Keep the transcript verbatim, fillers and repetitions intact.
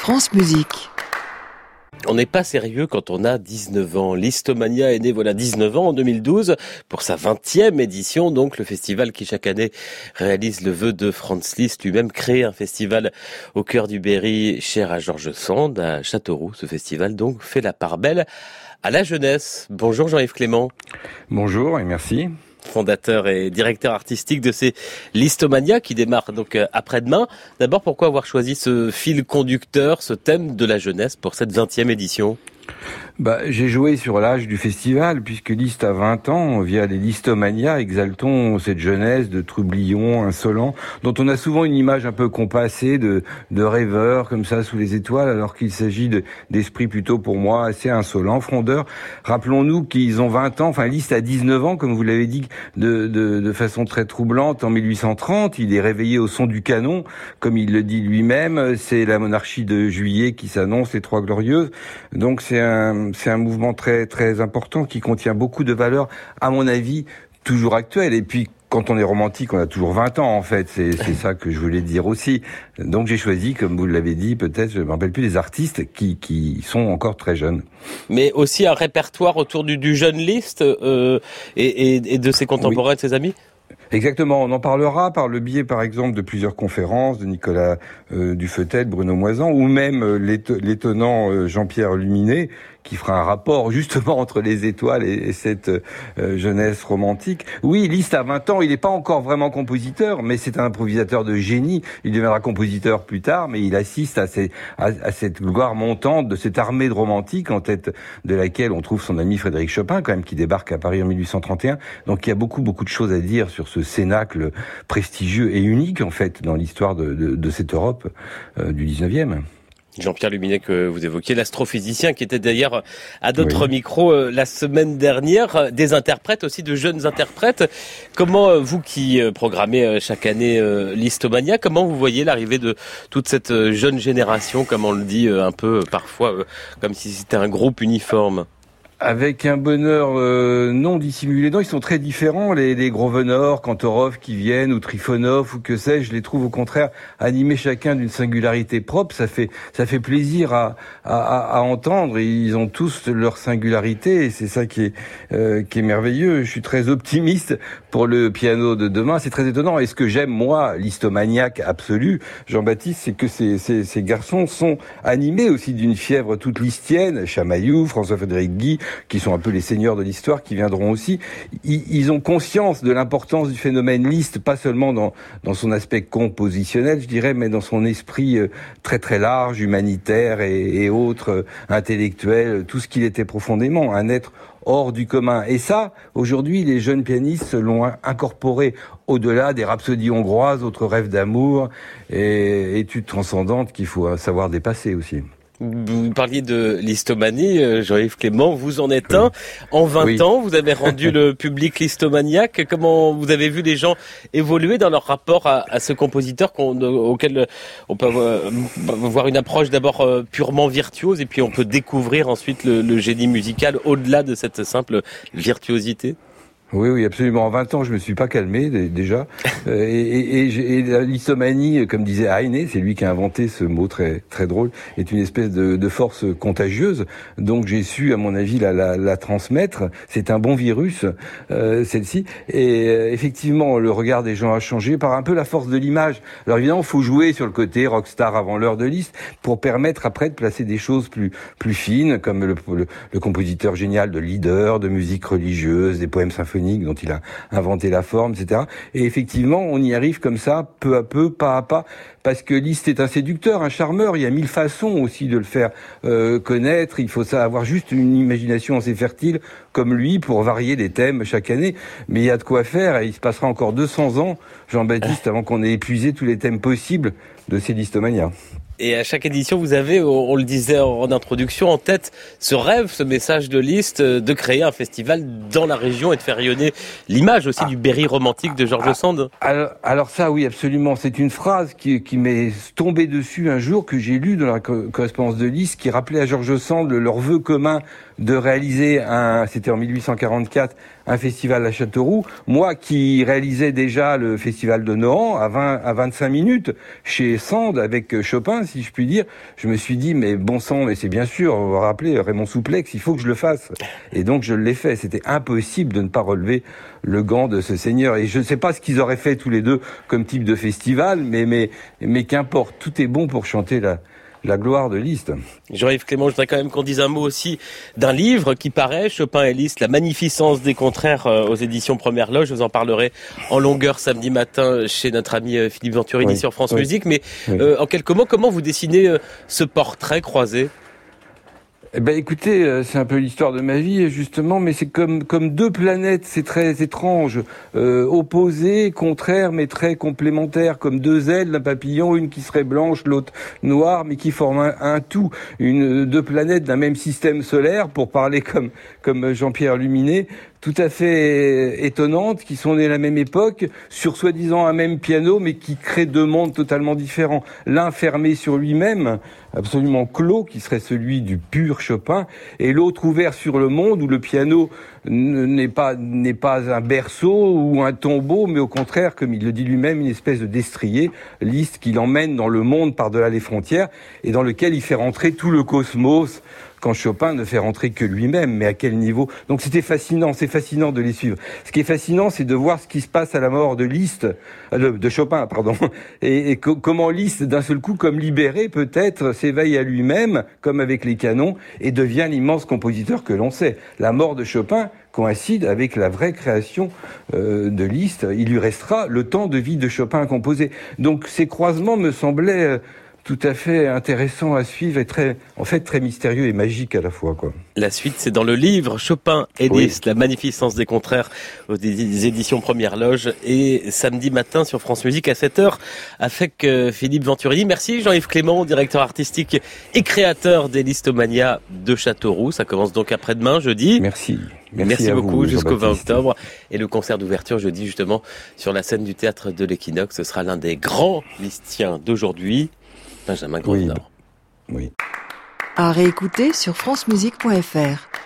France Musique. On n'est pas sérieux quand on a dix-neuf ans. Listomania est né voilà dix-neuf ans en deux mille douze pour sa vingtième édition. Donc le festival qui chaque année réalise le vœu de Franz Liszt, lui-même créé un festival au cœur du Berry cher à George Sand, à Châteauroux. Ce festival donc fait la part belle à la jeunesse. Bonjour Jean-Yves Clément. Bonjour et merci. Fondateur et directeur artistique de ces Listomania qui démarrent donc après-demain. D'abord, pourquoi avoir choisi ce fil conducteur, ce thème de la jeunesse pour cette vingtième édition ? Bah, j'ai joué sur l'âge du festival, puisque Liszt a vingt ans, via les Listomania, exaltons cette jeunesse de trublions, insolents, dont on a souvent une image un peu compassée de, de rêveurs, comme ça, sous les étoiles, alors qu'il s'agit de, d'esprits plutôt, pour moi, assez insolents, frondeurs. Rappelons-nous qu'ils ont vingt ans, enfin, Liszt a dix-neuf ans, comme vous l'avez dit, de, de, de façon très troublante, en mille huit cent trente, il est réveillé au son du canon, comme il le dit lui-même, c'est la monarchie de Juillet qui s'annonce, les Trois Glorieuses, donc c'est un C'est un mouvement très très important qui contient beaucoup de valeurs, à mon avis, toujours actuelles. Et puis, quand on est romantique, on a toujours vingt ans, en fait. C'est, c'est ça que je voulais dire aussi. Donc, j'ai choisi, comme vous l'avez dit, peut-être, je ne me rappelle plus, des artistes qui, qui sont encore très jeunes. Mais aussi un répertoire autour du, du jeune Liszt euh, et, et, et de ses contemporains, oui. De ses amis. Exactement, on en parlera par le biais, par exemple, de plusieurs conférences de Nicolas euh, Dufetel, Bruno Moisan, ou même euh, l'éto- l'étonnant euh, Jean-Pierre Luminet, qui fera un rapport justement entre les étoiles et, et cette euh, jeunesse romantique. Oui, Liszt a vingt ans, il n'est pas encore vraiment compositeur, mais c'est un improvisateur de génie. Il deviendra compositeur plus tard, mais il assiste à, ces, à, à cette gloire montante de cette armée de romantiques, en tête de laquelle on trouve son ami Frédéric Chopin, quand même, qui débarque à Paris en mille huit cent trente et un. Donc il y a beaucoup, beaucoup de choses à dire sur ce cénacle prestigieux et unique, en fait, dans l'histoire de, de, de cette Europe euh, du dix-neuvième. Jean-Pierre Luminet que vous évoquiez, l'astrophysicien qui était d'ailleurs à d'autres oui. micros euh, la semaine dernière, des interprètes aussi, de jeunes interprètes. Comment, euh, vous qui euh, programmez euh, chaque année euh, Listomania, comment vous voyez l'arrivée de toute cette euh, jeune génération, comme on le dit euh, un peu euh, parfois, euh, comme si c'était un groupe uniforme ? Avec un bonheur euh, non dissimulé. Non, ils sont très différents, les, les Grosvenor, Kantorov qui viennent, ou Trifonov, ou que sais-je. Je les trouve au contraire animés chacun d'une singularité propre. Ça fait ça fait plaisir à, à, à entendre. Ils ont tous leur singularité, et c'est ça qui est, euh, qui est merveilleux. Je suis très optimiste pour le piano de demain. C'est très étonnant. Et ce que j'aime, moi, listomaniaque absolu, Jean-Baptiste, c'est que ces, ces, ces garçons sont animés aussi d'une fièvre toute listienne. Chamaillou, François-Frédéric Guy, qui sont un peu les seigneurs de l'histoire, qui viendront aussi. Ils, ils ont conscience de l'importance du phénomène Liszt, pas seulement dans, dans son aspect compositionnel, je dirais, mais dans son esprit euh, très très large, humanitaire et, et autres, euh, intellectuel, tout ce qu'il était profondément, un être hors du commun. Et ça, aujourd'hui, les jeunes pianistes l'ont incorporé au-delà des rhapsodies hongroises, autres rêves d'amour et études transcendantes qu'il faut savoir dépasser aussi. Vous parliez de Listomanie, Jean-Yves Clément, vous en êtes oui. un. En vingt oui. ans, vous avez rendu le public listomaniaque. Comment vous avez vu les gens évoluer dans leur rapport à, à ce compositeur qu'on, auquel on peut voir une approche d'abord purement virtuose et puis on peut découvrir ensuite le, le génie musical au-delà de cette simple virtuosité ? Oui, oui, absolument. En vingt ans, je me suis pas calmé déjà. euh, et, et, et, et la listomanie, comme disait Heine, c'est lui qui a inventé ce mot très très drôle, est une espèce de, de force contagieuse. Donc j'ai su, à mon avis, la, la, la transmettre. C'est un bon virus, euh, celle-ci. Et euh, effectivement, le regard des gens a changé par un peu la force de l'image. Alors évidemment, il faut jouer sur le côté rockstar avant l'heure de Liszt pour permettre après de placer des choses plus plus fines, comme le, le, le compositeur génial de Lieder, de musique religieuse, des poèmes symphoniques dont il a inventé la forme, et cetera. Et effectivement, on y arrive comme ça, peu à peu, pas à pas, parce que Liszt est un séducteur, un charmeur. Il y a mille façons aussi de le faire euh, connaître. Il faut ça avoir juste une imagination assez fertile, comme lui, pour varier les thèmes chaque année. Mais il y a de quoi faire, et il se passera encore deux cents ans, Jean-Baptiste, avant qu'on ait épuisé tous les thèmes possibles de ces Listomania. Et à chaque édition, vous avez, on le disait en introduction, en tête ce rêve, ce message de Liszt, de créer un festival dans la région et de faire rayonner l'image aussi ah, du Berry romantique de George ah, Sand. Alors, alors ça, oui, absolument. C'est une phrase qui, qui m'est tombée dessus un jour, que j'ai lue dans la co- correspondance de Liszt, qui rappelait à George Sand leur vœu commun de réaliser un, c'était en mille huit cent quarante-quatre, un festival à Châteauroux. Moi qui réalisais déjà le festival de Nohant à vingt à vingt-cinq minutes chez Sand avec Chopin, si je puis dire, je me suis dit mais bon sang, mais c'est bien sûr, on va rappeler Raymond Souplex, il faut que je le fasse. Et donc je l'ai fait. C'était impossible de ne pas relever le gant de ce seigneur. Et je ne sais pas ce qu'ils auraient fait tous les deux comme type de festival, mais mais mais qu'importe, tout est bon pour chanter la la gloire de Liszt. Jean-Yves Clément, je voudrais quand même qu'on dise un mot aussi d'un livre qui paraît, Chopin et Liszt, La magnificence des contraires aux éditions Première Loge. Je vous en parlerai en longueur samedi matin chez notre ami Philippe Venturini oui, sur France oui, Musique. Mais oui. euh, en quelques mots, comment vous dessinez ce portrait croisé ? Eh ben, écoutez, c'est un peu l'histoire de ma vie, justement, mais c'est comme comme deux planètes, c'est très étrange, euh, opposées, contraires, mais très complémentaires, comme deux ailes d'un papillon, une qui serait blanche, l'autre noire, mais qui forment un, un tout, une deux planètes d'un même système solaire, pour parler comme comme Jean-Pierre Luminet, tout à fait étonnantes, qui sont nées à la même époque, sur soi-disant un même piano, mais qui créent deux mondes totalement différents. L'un fermé sur lui-même, absolument clos, qui serait celui du pur Chopin, et l'autre ouvert sur le monde, où le piano n'est pas n'est pas un berceau ou un tombeau, mais au contraire, comme il le dit lui-même, une espèce de destrier, Liszt, qui l'emmène dans le monde par-delà les frontières, et dans lequel il fait rentrer tout le cosmos, quand Chopin ne fait rentrer que lui-même, mais à quel niveau? Donc c'était fascinant, c'est fascinant de les suivre. Ce qui est fascinant, c'est de voir ce qui se passe à la mort de Liszt, de, de Chopin, pardon, et, et co- comment Liszt, d'un seul coup, comme libéré, peut-être, s'éveille à lui-même, comme avec les canons, et devient l'immense compositeur que l'on sait. La mort de Chopin coïncide avec la vraie création euh, de Liszt. Il lui restera le temps de vie de Chopin à composer. Donc ces croisements me semblaient euh, tout à fait intéressant à suivre et très, en fait, très mystérieux et magique à la fois, quoi. La suite, c'est dans le livre Chopin et Liszt, oui. La magnificence des contraires aux éditions Première Loge, et samedi matin sur France Musique à sept heures avec euh, Philippe Venturini. Merci Jean-Yves Clément, directeur artistique et créateur des Listomania de Châteauroux. Ça commence donc après-demain, jeudi. Merci. Merci, Merci beaucoup, jusqu'au vingt octobre. Et le concert d'ouverture jeudi, justement, sur la scène du théâtre de l'Équinoxe. Ce sera l'un des grands listiens d'aujourd'hui. Benjamin Grosvenor. Oui. oui. À réécouter sur francemusique point f r.